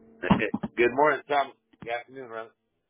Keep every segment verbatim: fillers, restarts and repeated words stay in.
Good morning, Tom. Good afternoon, Ron.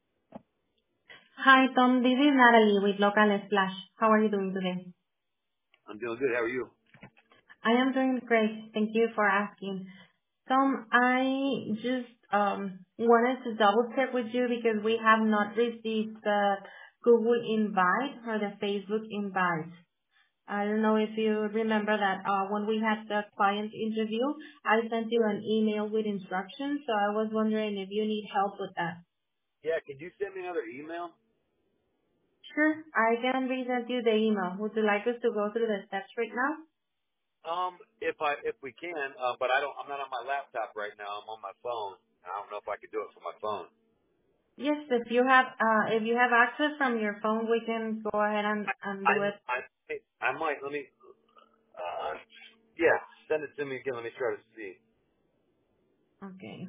Hi, Tom. This is Natalie with Local Splash. How are you doing today? I'm doing good. How are you? I am doing great. Thank you for asking. Tom, I just um wanted to double-check with you because we have not received the Google invite or the Facebook invite. I don't know if you remember that uh when we had the client interview, I sent you an email with instructions, so I was wondering if you need help with that. Yeah, could you send me another email? Sure, I can resend you the email. Would you like us to go through the steps right now? Um, if I if we can, uh, but I don't. I'm not on my laptop right now. I'm on my phone. I don't know if I could do it from my phone. Yes, if you have uh, if you have access from your phone, we can go ahead and, and I do it. I I, I might. Let me. Uh, yeah, send it to me again. Let me try to see. Okay.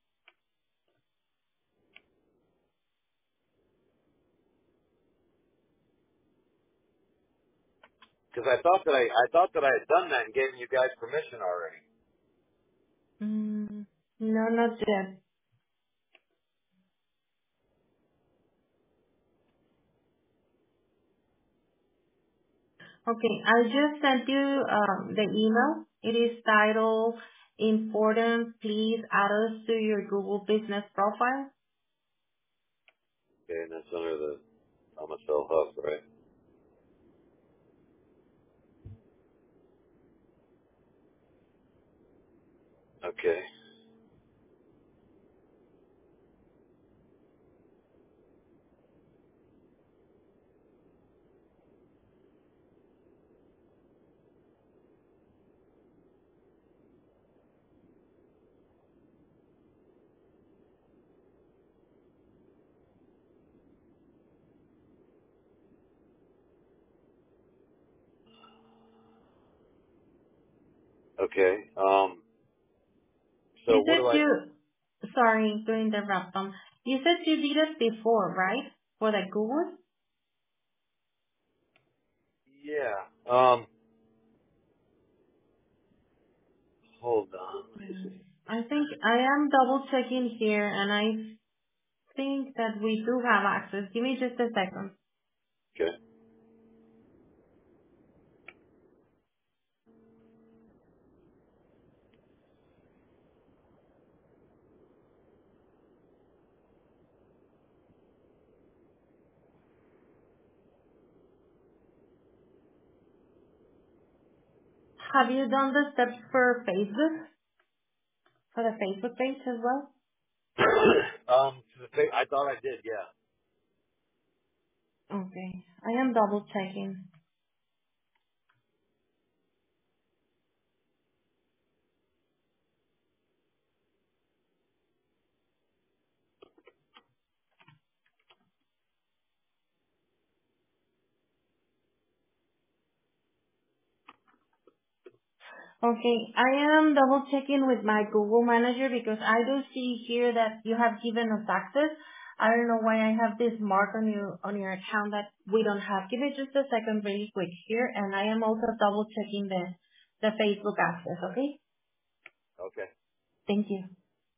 Because I thought that I I thought that I had done that and given you guys permission already. Mm, no, not yet. Okay, I just sent you um, the email. It is titled "Important. Please add us to your Google Business profile." Okay, and that's under the Thomas L. Huff, right? Okay. Okay. Um. So You what do said I? you. Sorry to interrupt, Tom. You said you did it before, right? For the Google. Yeah. Um. Hold on. Let me Mm. see. I think I am double checking here, and I think that we do have access. Give me just a second. Okay. Have you done the steps for Facebook, for the Facebook page as well? um, to the fa- I thought I did, yeah. Okay. I am double checking. Okay. I am double checking with my Google Manager because I do see here that you have given us access. I don't know why I have this mark on your on your account that we don't have. Give me just a second really quick here, and I am also double checking the the Facebook access, okay? Okay. Thank you.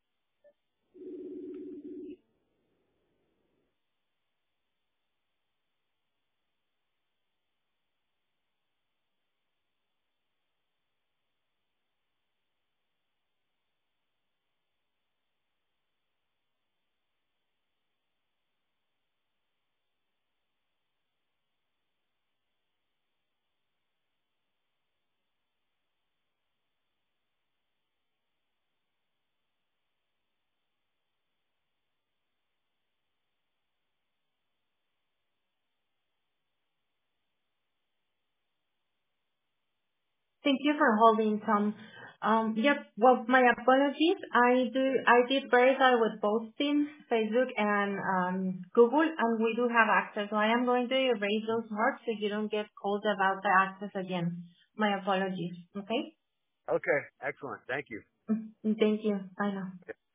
Thank you for holding, Tom. Um, Yep. Well, my apologies. I do. I did verify with both teams, Facebook and um Google, and we do have access. So I am going to erase those marks so you don't get called about the access again. My apologies. Okay? Okay. Excellent. Thank you. Mm, Thank you. Bye now.